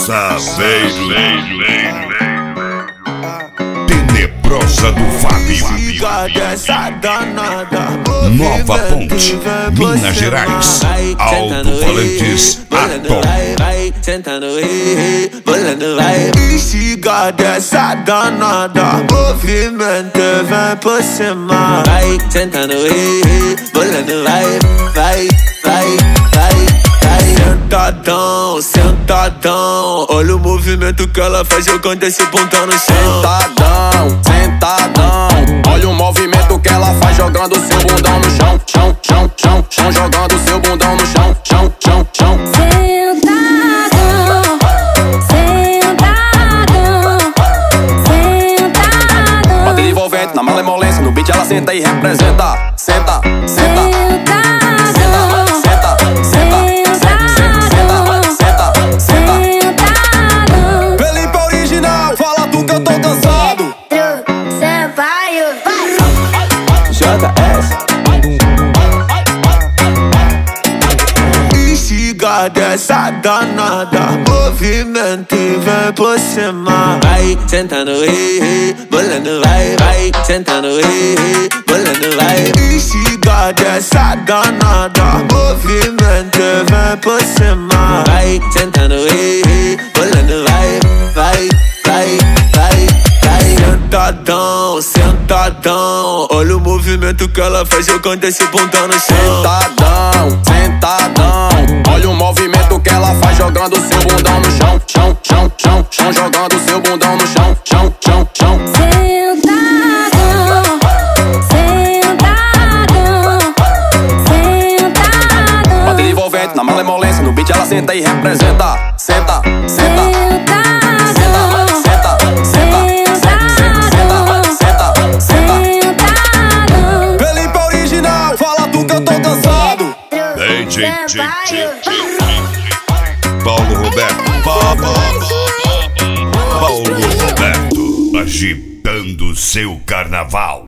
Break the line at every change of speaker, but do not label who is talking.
Saveiro, Tenebrosa do Fábio, Nova Ponte, Minas Gerais, Alto-Falantes, Atom.
Vai sentando, bolando, vai. Instiga dessa danada, movimento vem por cima. Vai sentando, bolando, vai. Sentadão, sentadão, olha o movimento que ela faz jogando esse bundão no chão.
Sentadão, olha o movimento que ela faz jogando seu bundão no chão. Chão, jogando seu bundão no chão. Sentadão. Bater envolvente na malemolência, no beat ela senta e representa. Senta. Felipe original, fala tu que eu tô cansado.
JS. Instiga dessa danada, movimento e vem por cima. Vai sentando, bolando, vai sentando, bolando, vai. Instiga dessa danada, movimento e vem por cima. Vai sentando, bolando, vai. Sentadão, olha o movimento que ela faz jogando esse bundão no chão.
Sentadão, olha o movimento que ela faz jogando seu bundão no chão. Chão, jogando seu bundão no chão. Bater envolvente na malemolência, no beat ela senta e representa. Senta. Felipe original, fala tu que eu tô cansado.
Paulo Roberto agitando seu carnaval.